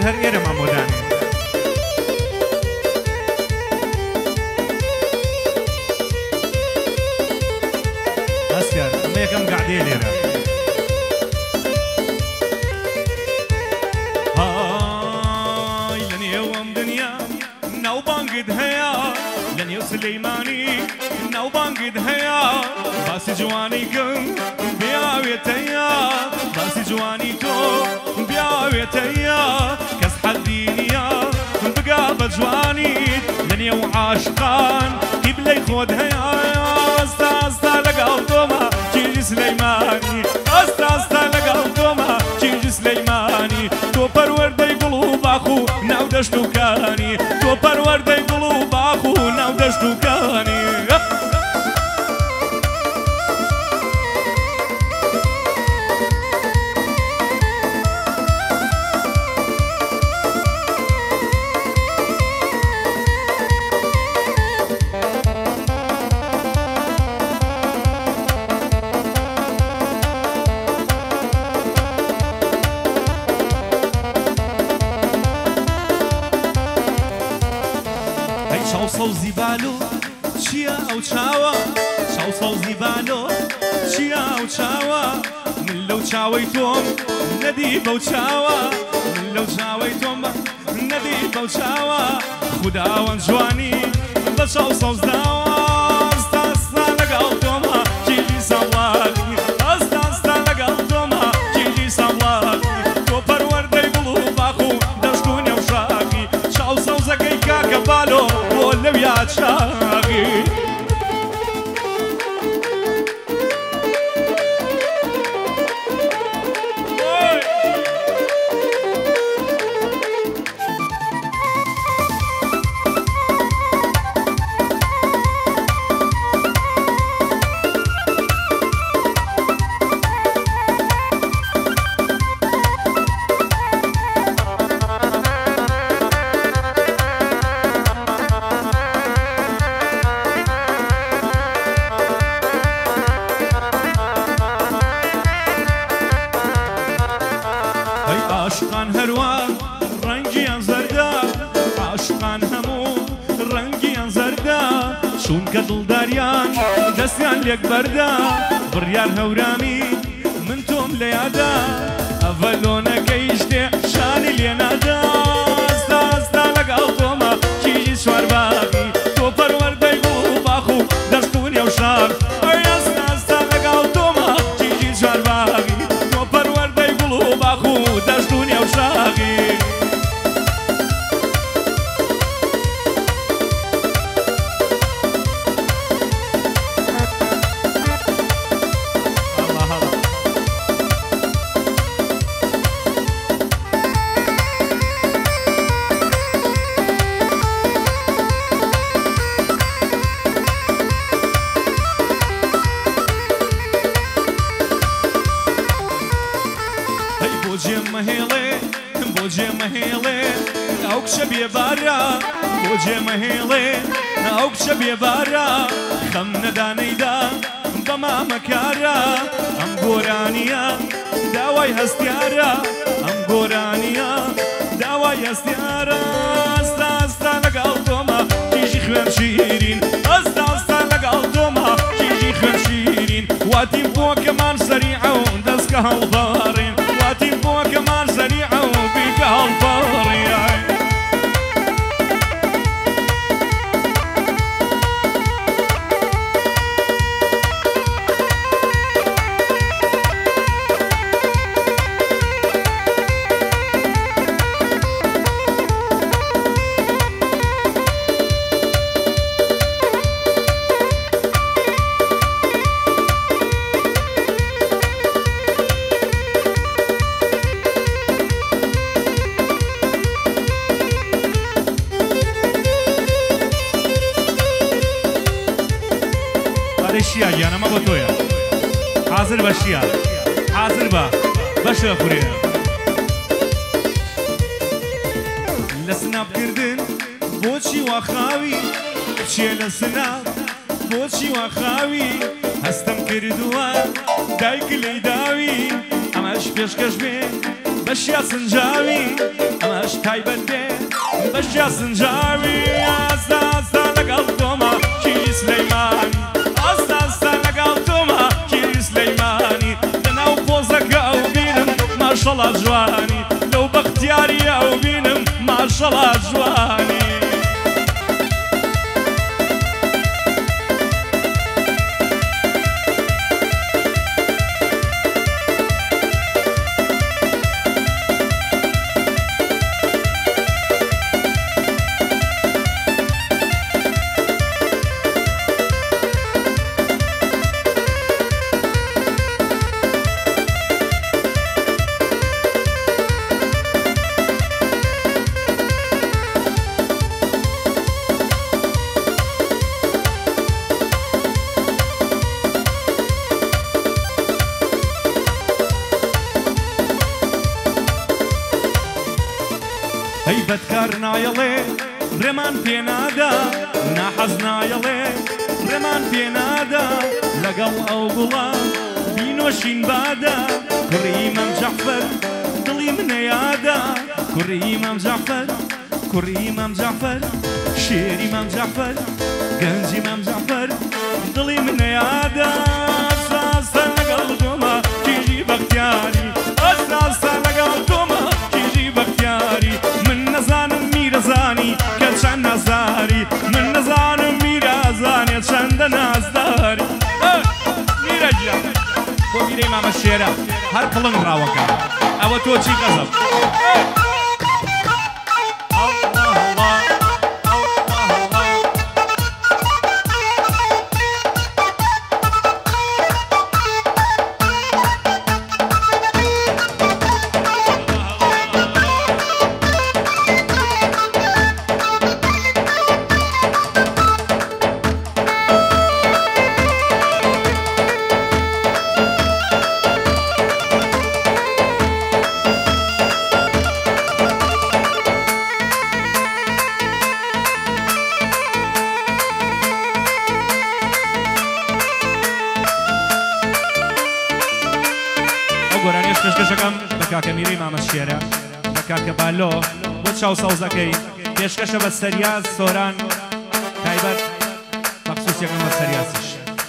هەر ئێرە مامۆدانێ هەستیار ئەمە یەکەم گعدەیە لێرە های لە نێو ئەم دنیا ناوبانگت هەیە لە نێو سلەیمانی ناوبانگت هەیە باسی جوانی گەم بیاوێتەیە باسی جوانی تۆ بیاوێتەیە کەس حەدی نییە بگا بە جوانیت لە نێو عاشقان قیبلەی خۆت هەیە ئەستا ئەستا لەگەڵ تۆمە کیژی سلەیمانی ئەستا ئەستا لەگەڵ تۆمە کیژی سلەیمانی تۆ پەروەردەی گوڵ و باخ و ناو دەشت و کانی تۆ پەروەردەی گوڵ و باخ و ناو دەشت و کانی چاو زیبالۆ چییە ئەو چاوە چاو زیبالۆ چییە ئەو چاوە من لەو چاوەی تۆم نەدی بەو چاوە من لەو چاوەی تۆم نەدی بەو چاوە خوداوەند جوانی بە چاو سەوزداوە ئەستا ئەستا لەگەڵ تۆمە کیژی ساڵاتی ئەستا ئەستا لەگەڵ تۆمە کیژی ساڵاتی تۆ پەروەردەی گوڵ و باخ و دەشت و نێوشاقی چاو سەوزەکەی کاکە بالۆ لو يا شاغي عاشقان هەروە ڕەنگیان زەردە عاشقان هەموو ڕەنگیان زەردە چونکە دڵداریان دەستیان لێک بەردە بڕیار هەورامی من تۆم لە یادا ئەڤەلۆنەکەی شتێ شانی لێنادا ئەستا ئەستا لەگەڵ تۆمە کیژی سوارباغی تۆ پەروەردەی گوڵ و باخ و دەست و نێوشاق ئەستا ئەستا لەگەڵ تۆمە کیژی سوارباغی تۆ پەروەردەی گوڵ و باخ و دەست و نێوشاقی بۆ جێمەهێڵێ ئەو کچە بێبارە بۆ جێمەهێڵێ ئەو کچە بێبارە خەم نەدانەیدا بە مامەکارە ئەم گۆرانیە داوای هەستیارە ئەم گۆرانیە داوای هەستیارە ئەستا ئەستا لەگەڵ تۆمە کیژی خوێن شیرین ئەستا ئەستا لەگەڵ تۆمە کیژی خوێن شیرین واتیم بۆکەمان سەریعە و دەستکە هەڵبەڕین واتیم بۆکەمان سەریعە و بیکە هەڵبەڕین شیا گیانەمە بۆ تۆیە حازر بە شیا حازر بە بەشە خوێ لە سنابکردن بۆچی واخاوی چێ لە سناب بۆچی واخاوی هەستم کردووە دایک لەی داوی ئەمەش پێشکەش بێ بەشیا سنجاوی ئەمەش تایبەت بێ بەشیا سنجاوی ئاستا ئاستا لەگەڵ تۆمە کیری سلەیمانی ئاستا ئاستا لەگەڵ تۆمە کیری سلەیمانی لەناو پۆزەکە ئەو بینم ماشەڵا جوانی لەو بەختیاریە ئەو بینم ماشەڵا جوانی هەیبەتکار نایەڵێ ڕێمان پێنادا ناحەز نایەڵێ ڕێمان پێنادا لەگەڵ ئەو گوڵان بینۆشین بادا کوڕی ئیمام جەعفەر دڵی منەیادا کوڕی ئیمام جەعفەر کوڕی ئیمام جەعفەر شێری ئیمام جەعفەر گەنجی ئیمام جەعفەر دڵی منەیادا ئاستا ئاستا لەگەڵ تۆمە کیژی بەختیاری ئاستا ئاستا لەگەڵ تۆمە کیژی بەختیاری نزانم میرەزانی کە چەند نازداری من نزانم میرەزانێ چەندە نازداری میرەگیرە بۆ میرەی مامە شێرە هەر پڵنگ ڕاوەکە ئەوە تۆ چی قەزەب پێشکەشەکەم بە کاکە میرەی مامە شێرە بە کاکە بالۆ بۆ چاو سەوزەکەی پێشکەشە بە سەریاز سۆران تایبەت مەخسووسیەکەم بە سەریازش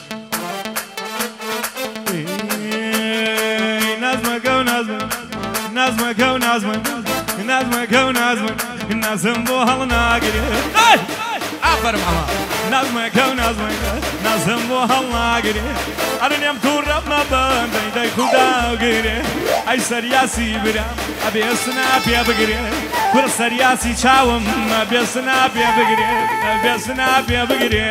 نازمەکە و نازمە نازمەکە و نازمە نازمەکە و نازمە نازم بۆ هەڵ ناگرێ ئافەرم ئەمە نازمەکە و نازمەکە نازم بۆ هەڵ ناگرێ ئەرنێم تووڕە مەبەندەی دەی خوداگرێ ئەی سەریاسی برا ئەبێ سنا پێ بگرێ کورە سەریاسی چاوم ئەبێ سنا پێ بگرێ ئەبێ سنا پێ بگرێ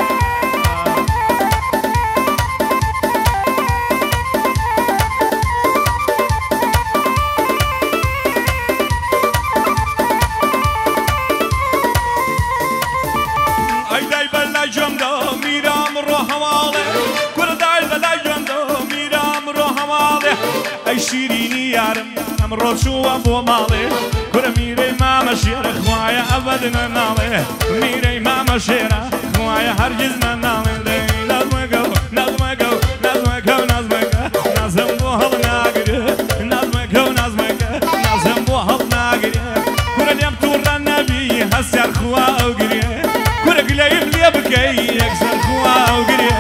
ئەی شیرینی یارم ئەمڕۆ چووە بۆ ماڵێ کورە میرەی مامە شێرە خوایە ئەبەد نەناڵێ میرەی مامە شێرە خوایە هەرگیز نەناڵێ نازمەکە و نازمەکە و نازمەکە و نازمەکە نازم بۆ هەڵ ناگرێ نازمەکە و نازمەکە نازم بۆ هەڵ ناگرێ کورە لێم تووڕە نەبی هەستیار خوا ئەو گرێ کورە گلەیم لێ بکەی یەکسەر خوا ئەو گرێ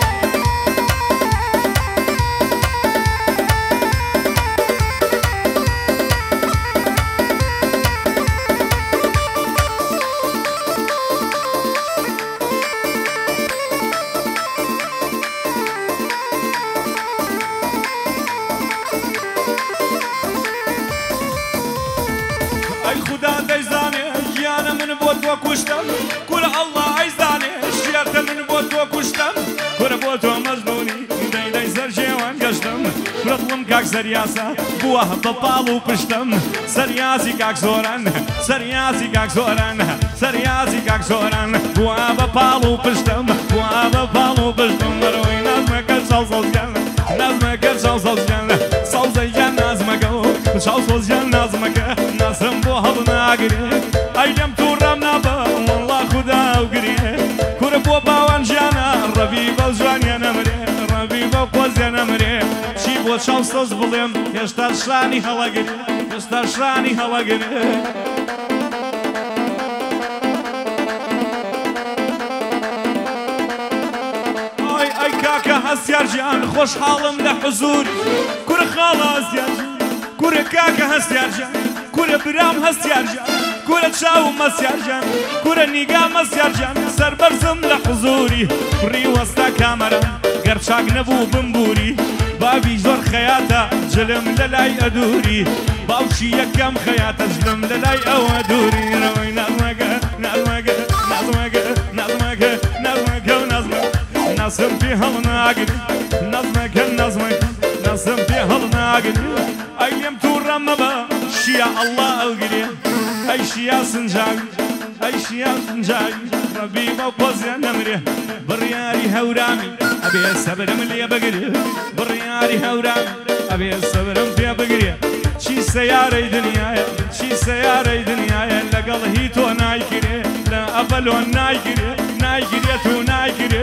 کورە ئەڵڵا ئەیزانێ شێرتە من بۆ تۆ کوشتم کورە بۆ تۆ مەزنونی دەی سەر شێوان گەشتم کورە دڵم کاک سەریاسە بووە بە پاڵ و پشتم سەریاسی کاک زۆران سەریاسی کاک زۆران سەریاسی کاک زۆران بووە بە پاڵ و پشتم بووە بە پاڵ و پشتم بەرەوەی نازمەکە سەڵسەڵگەن نازمەکە سەڵسەڵگەن سەڵزەیگەن نازمەکە و سەڵسەڵگەن نازمەکە نازم بۆ هەڵ ناگرێ ئەی لێم تووڕەم نابە وەڵڵا خودا وگرێ کورە بۆ باوان ژیانە ڕەبی بەو جوانیە نەمرێ ڕەبی بەو قۆزیە نەمرێ چی بۆ بۆ چاو سەوز بڵێم هێشتا شانی هەڵەگرێ هێشتا شانی هەڵەگرێ ئای کاکە هەستیار گیان خۆشحاڵم لە حوزور کورە خاڵە هەستیار کورە کاکە هەستیار گیان کورە برام هەستیار گیان کورە چاوم مەسیار گیان کورە نیگا مەسیار گیان سەربەرزم لە حوزوری کوڕی وەستا کامەرە گەر چاک نەبوو بمبوری بابی زۆر خەیاتە جلم لە لای ئەدووری باوشی یەکەم خەیاتە جلم لە لای ئەوە دووری ڕەوەی نازمەگە نازمەگە نازمەگە نازمەگە نازمەگە و نازمە ناسم پێ هەڵ ناگری نازمەکە نازمەکە ناسم پێ هەڵ ناگری ئەی لێم تووڕە مەبە شیا ئەڵڵا ئەوگرێ ئەی شیا سنجاوی ئەی شیا سنجاوی ڕەبی بەو قۆزیان نەمرێ بڕیاری هەورامی ئەبێ سەبرم لێ بگرێ بڕیاری هەورامی ئەبێ سەبرم پێ بگرێ چی سەیارەی دنیایە چی سەیارەی دنیایە لەگەڵ هی تۆ نایگرێ لە ئەڤەلۆ نایگرێ نایگرێت و نایگرێ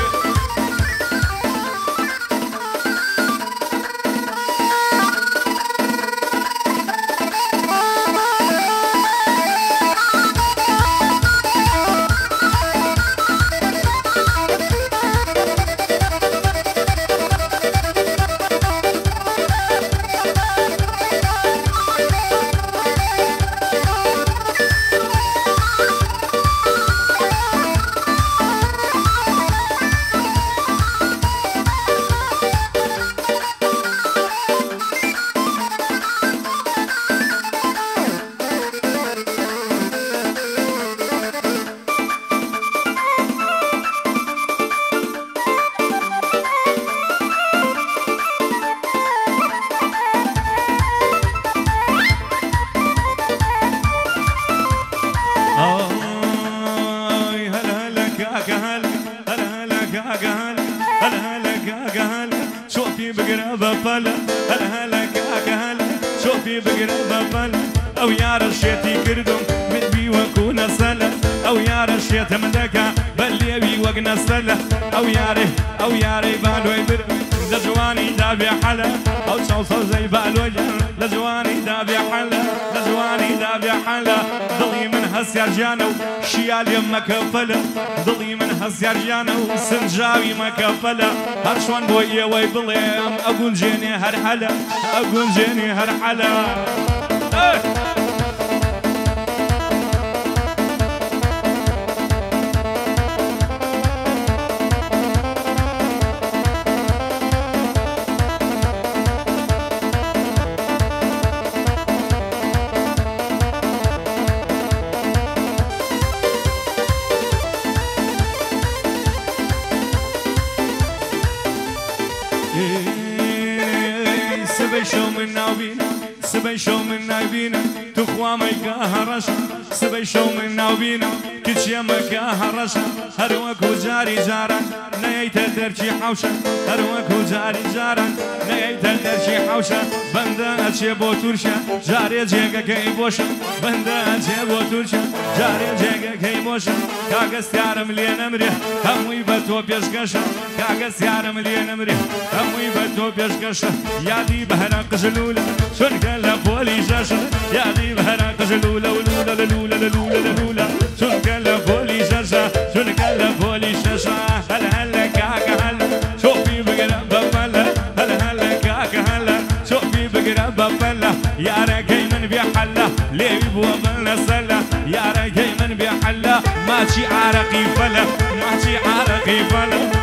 شوفي بقرب بل او يا رشيتي كردم بدبي وكون سلا او يا رشيت مدكا بل يبي وقنا سلا او ياري بالو يبر لجواني دابي حلا او شوصو زي بالو لجواني دابي حلا لجواني دابي حلا ضلي من هسيار جانو شيال يمك فلا ضلي من هسيار جانو سنجاوي مكفلا هرشوان بويا ويبليم اقول جيني هر حلا اقول جيني هر حلا سبي شو من نايبينا تخوا ميكاهرش سبي شو من نايبينا كتشي مكاهرش هروك وجاري جارا نيت درجي حوشة هروك وجاري جارا نيت درجي حوشة بندا اتشي بو تورشا جاري جيغا كي بوشا بندا اتشي بو تورشا جاري جيغا كي بوشا كاغس يارم لين امري هموي بتو بيشكشا كاغس يارم لين امري هموي بتو بيشكشا يادي بهرا قجلولا شون كلا بولي جاشا يادي بهرا قجلولا ولولا لولا لولا لولا شون كلا بولي جاشا شون كلا بولي جاشا هلا هلا كاكا هلا شوفي بقرب بلا هلا هلا كاكا هلا شوفي بقرب بلا يا رجاي من بيحلا ليه بوا بلا سلا يا رجاي من بيحلا ماشي عرقي فلا ماشي عرقي فلا